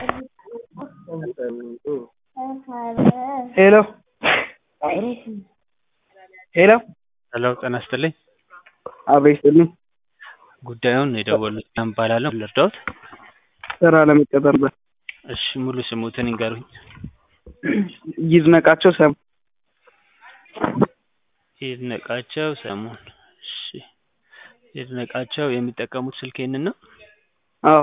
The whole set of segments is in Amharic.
ሄሎ ሄሎ ሄሎ ጤና ይስጥልኝ። አቤት ይስጥልኝ። ጉዳዩን የደወሉት ማን እባላለሁ? ልርዳዎት? ስራ ለመቀጠር ነበር። እሺ ሙሉ ስሙትን ይንገሩኝ? ይድነቃቸው ሰም ይድነቃቸው ሰሞን። እሺ ይድነቃቸው የሚጠቀሙት ስልክ ይሄንን ነው? አዎ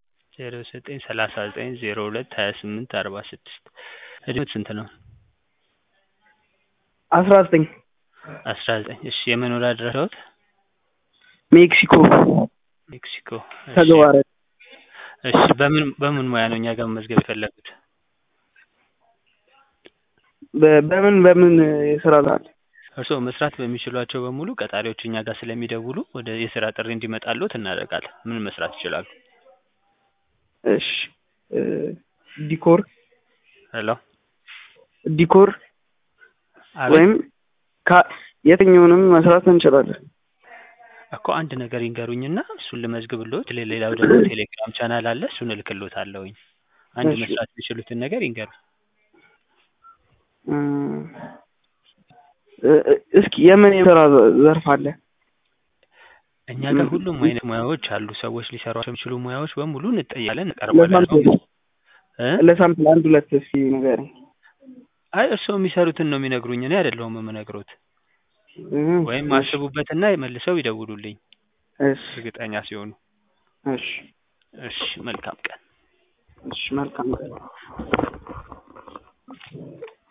0939022846 እድሜዎት ስንት ነው? 19 19 እሺ የመኖሪያ አድራሻዎት? ሜክሲኮ ሜክሲኮ። እሺ ተግባረ እሺ በምን ሙያ ነው እኛ ጋር መመዝገብ የፈለጉት? በምን የስራ ዛል እርስዎ መስራት በሚችሏቸው በሙሉ ቀጣሪዎች እኛ ጋር ስለሚደውሉ ወደ የስራ ጥሪ እንዲመጣልዎት እናደርጋለን። ምን መስራት ይችላሉ? እሺ ዲኮር ሄሎ ዲኮር ወይም የትኛውንም መስራት እንችላለን እኮ አንድ ነገር ይንገሩኝና እሱን ልመዝግብልዎት። ሌላው ደግሞ ቴሌግራም ቻናል አለ፣ እሱን እልክልዎታለሁኝ። አንድ መስራት የሚችሉትን ነገር ይንገሩኝ። እስኪ የምን የስራ ዘርፍ አለ? እኛ ጋር ሁሉም አይነት ሙያዎች አሉ። ሰዎች ሊሰሯቸው የሚችሉ ሙያዎች በሙሉ እንጠይቃለን፣ እንቀርባለን። ለሳምፕል አንድ ሁለት እስኪ ንገረኝ። አይ እርስዎ የሚሰሩትን ነው የሚነግሩኝ፣ እኔ አይደለሁም የምነግሮት። ወይም አስቡበትና መልሰው ይደውሉልኝ እርግጠኛ ሲሆኑ። እሺ እሺ መልካም ቀን። እሺ መልካም ቀን።